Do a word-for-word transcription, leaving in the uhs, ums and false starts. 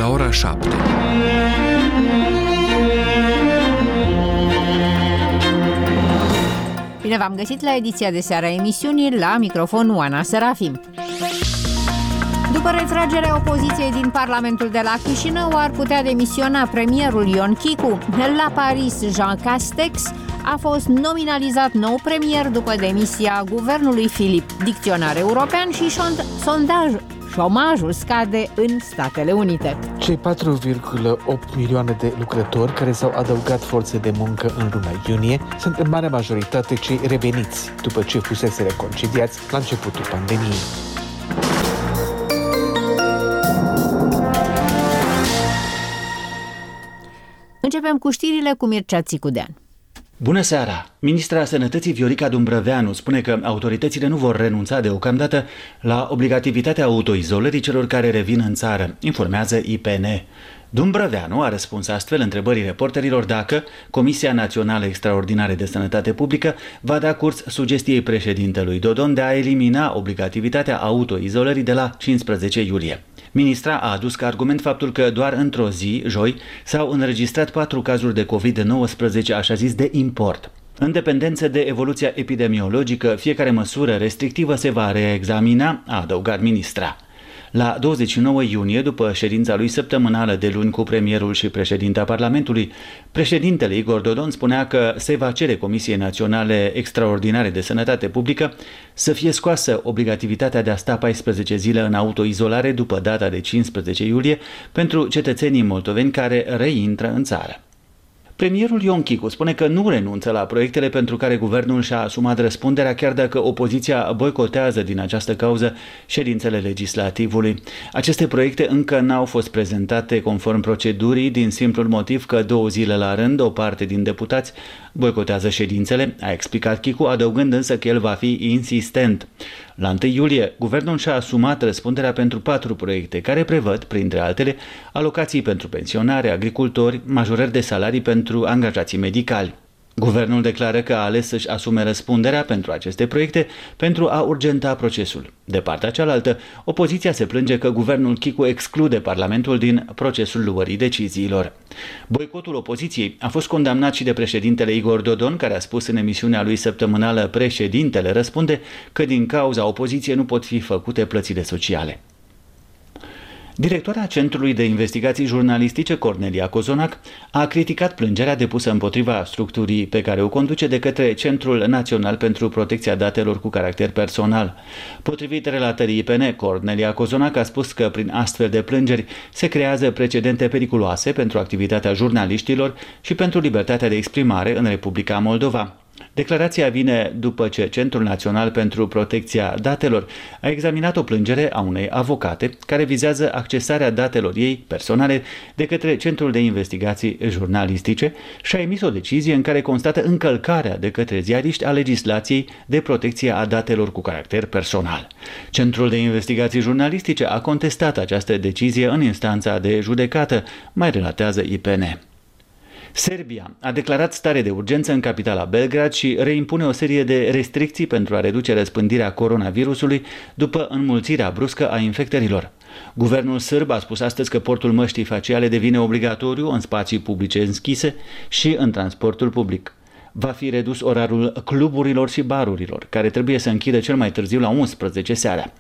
la ora șapte. Bine v-am găsit la ediția de seară a emisiunii, la microfon Oana Serafim. După retragerea opoziției din Parlamentul de la Chișinău, ar putea demisiona premierul Ion Chicu. La Paris, Jean Castex a fost nominalizat nou premier după demisia guvernului Filip. Dicționar european și sondaj. Șomajul scade în Statele Unite. Cei patru virgulă opt milioane de lucrători care s-au adăugat forțe de muncă în luna iunie sunt în marea majoritate cei reveniți după ce fusese reconcediați la începutul pandemiei. Începem cu știrile cu Mircea Țicudean. Bună seara! Ministra Sănătății Viorica Dumbrăveanu spune că autoritățile nu vor renunța deocamdată la obligativitatea autoizolării celor care revin în țară, informează I P N. Dumbrăveanu a răspuns astfel întrebării reporterilor dacă Comisia Națională Extraordinară de Sănătate Publică va da curs sugestiei președintelui Dodon de a elimina obligativitatea autoizolării de la cincisprezece iulie. Ministra a adus ca argument faptul că doar într-o zi, joi, s-au înregistrat patru cazuri de covid nouăsprezece, așa zis, de import. În dependență de evoluția epidemiologică, fiecare măsură restrictivă se va reexamina, a adăugat ministra. La douăzeci și nouă iunie, după ședința lui săptămânală de luni cu premierul și președinta Parlamentului, președintele Igor Dodon spunea că se va cere Comisiei Naționale Extraordinare de Sănătate Publică să fie scoasă obligativitatea de a sta paisprezece zile în autoizolare după data de cincisprezece iulie pentru cetățenii moldoveni care reintră în țară. Premierul Ion Chicu spune că nu renunță la proiectele pentru care guvernul și-a asumat răspunderea, chiar dacă opoziția boicotează din această cauză ședințele legislativului. Aceste proiecte încă n-au fost prezentate conform procedurii, din simplul motiv că două zile la rând o parte din deputați boicotează ședințele, a explicat Chicu, adăugând însă că el va fi insistent. La întâi iulie, guvernul și-a asumat răspunderea pentru patru proiecte care prevăd, printre altele, alocații pentru pensionare, agricultori, majorări de salarii pentru angajații medicali. Guvernul declară că a ales să-și asume răspunderea pentru aceste proiecte pentru a urgenta procesul. De partea cealaltă, opoziția se plânge că guvernul Chicu exclude Parlamentul din procesul luării deciziilor. Boicotul opoziției a fost condamnat și de președintele Igor Dodon, care a spus în emisiunea lui săptămânală Președintele răspunde că din cauza opoziției nu pot fi făcute plățile sociale. Directoarea Centrului de Investigații Jurnalistice, Cornelia Cozonac, a criticat plângerea depusă împotriva structurii pe care o conduce de către Centrul Național pentru Protecția Datelor cu Caracter Personal. Potrivit relatării I P N, Cornelia Cozonac a spus că prin astfel de plângeri se creează precedente periculoase pentru activitatea jurnaliștilor și pentru libertatea de exprimare în Republica Moldova. Declarația vine după ce Centrul Național pentru Protecția Datelor a examinat o plângere a unei avocate care vizează accesarea datelor ei personale de către Centrul de Investigații Jurnalistice și a emis o decizie în care constată încălcarea de către ziariști a legislației de protecție a datelor cu caracter personal. Centrul de Investigații Jurnalistice a contestat această decizie în instanța de judecată, mai relatează I P N. Serbia a declarat stare de urgență în capitala Belgrad și reimpune o serie de restricții pentru a reduce răspândirea coronavirusului după înmulțirea bruscă a infectărilor. Guvernul sârb a spus astăzi că portul măștii faciale devine obligatoriu în spații publice închise și în transportul public. Va fi redus orarul cluburilor și barurilor, care trebuie să închidă cel mai târziu la unsprezece seara.